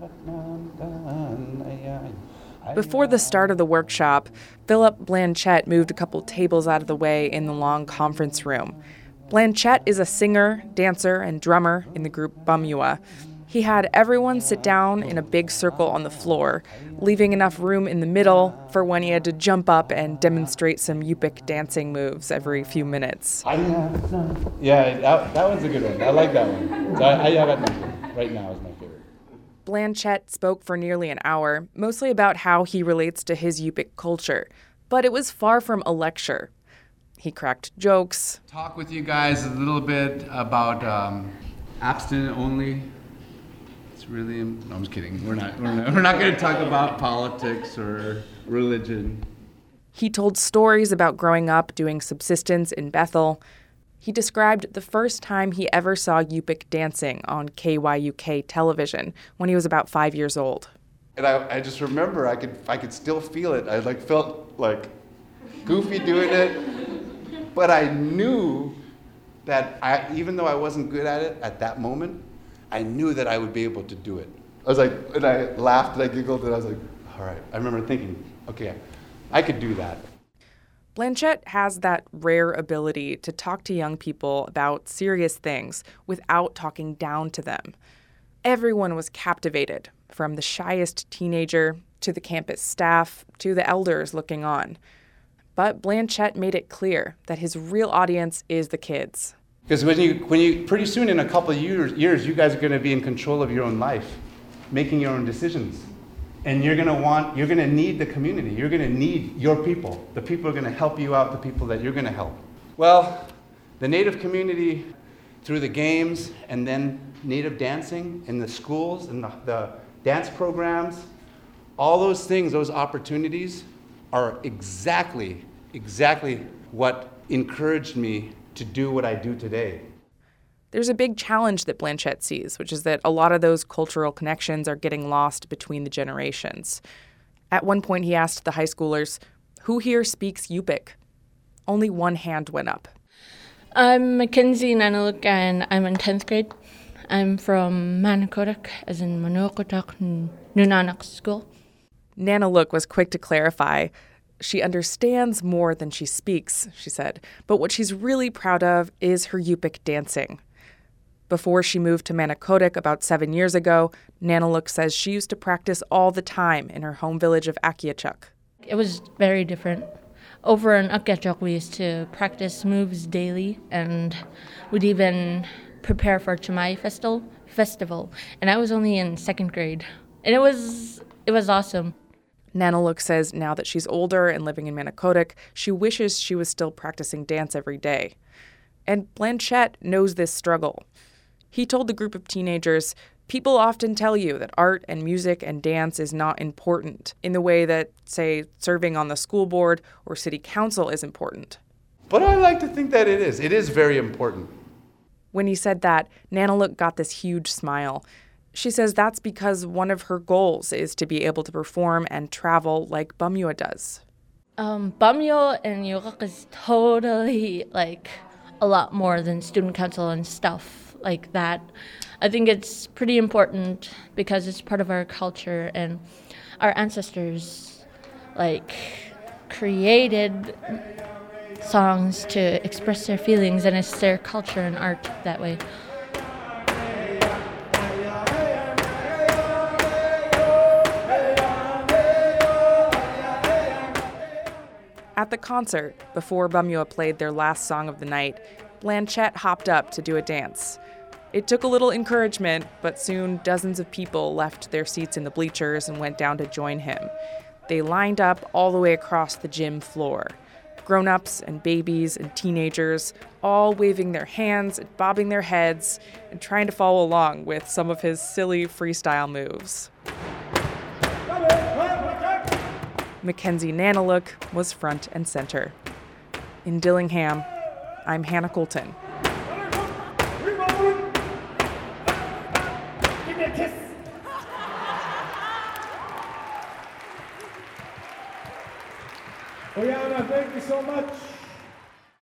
Before the start of the workshop, Philip Blanchette moved a couple tables out of the way in the long conference room. Blanchette is a singer, dancer, and drummer in the group Bumyua. He had everyone sit down in a big circle on the floor, leaving enough room in the middle for when he had to jump up and demonstrate some Yupik dancing moves every few minutes. Yeah, that one's a good one. I like that one. So Ayagat right now is my favorite. Blanchette spoke for nearly an hour, mostly about how he relates to his Yupik culture. But it was far from a lecture. He cracked jokes. Talk with you guys a little bit about abstinent only. Really, no, I'm just kidding. We're not going to talk about politics or religion. He told stories about growing up doing subsistence in Bethel. He described the first time he ever saw Yupik dancing on KYUK television when he was about 5 years old. And I just remember I could still feel it. I felt like goofy doing it, but I knew that even though I wasn't good at it at that moment, I knew that I would be able to do it. I was like, and I laughed and I giggled and I was like, all right. I remember thinking, okay, I could do that. Blanchette has that rare ability to talk to young people about serious things without talking down to them. Everyone was captivated, from the shyest teenager to the campus staff to the elders looking on. But Blanchette made it clear that his real audience is the kids. Because when you pretty soon in a couple of years, you guys are going to be in control of your own life, making your own decisions. And you're going to need the community. You're going to need your people. The people are going to help you out, the people that you're going to help. Well, the Native community, through the games and then Native dancing in the schools and the dance programs, all those things, those opportunities are exactly what encouraged me to do what I do today. There's a big challenge that Blanchette sees, which is that a lot of those cultural connections are getting lost between the generations. At one point, he asked the high schoolers, who here speaks Yupik? Only one hand went up. I'm Mackenzie Nanaluk, and I'm in 10th grade. I'm from Manakotak, as in Manukotak Nunanak School. Nanaluk was quick to clarify. She understands more than she speaks, she said, but what she's really proud of is her Yupik dancing. Before she moved to Manakotak about 7 years ago, Nanaluk says she used to practice all the time in her home village of Akiachuk. It was very different. Over in Akiachuk, we used to practice moves daily, and we'd even prepare for Chamai festival, and I was only in 2nd grade. And it was awesome. Nanaluk says now that she's older and living in Manakotak, she wishes she was still practicing dance every day. And Blanchette knows this struggle. He told the group of teenagers, people often tell you that art and music and dance is not important in the way that, say, serving on the school board or city council is important. But I like to think that it is. It is very important. When he said that, Nanaluk got this huge smile. She says that's because one of her goals is to be able to perform and travel like Bumyua does. Bumyua and Yurok is totally a lot more than student council and stuff like that. I think it's pretty important because it's part of our culture, and our ancestors created songs to express their feelings, and it's their culture and art that way. At the concert, before Bumyua played their last song of the night, Blanchette hopped up to do a dance. It took a little encouragement, but soon dozens of people left their seats in the bleachers and went down to join him. They lined up all the way across the gym floor. Grown-ups and babies and teenagers, all waving their hands and bobbing their heads and trying to follow along with some of his silly freestyle moves. Mackenzie Nanaluk was front and center. In Dillingham, I'm Hannah Colton. Give me a kiss. Oyana, thank you so much.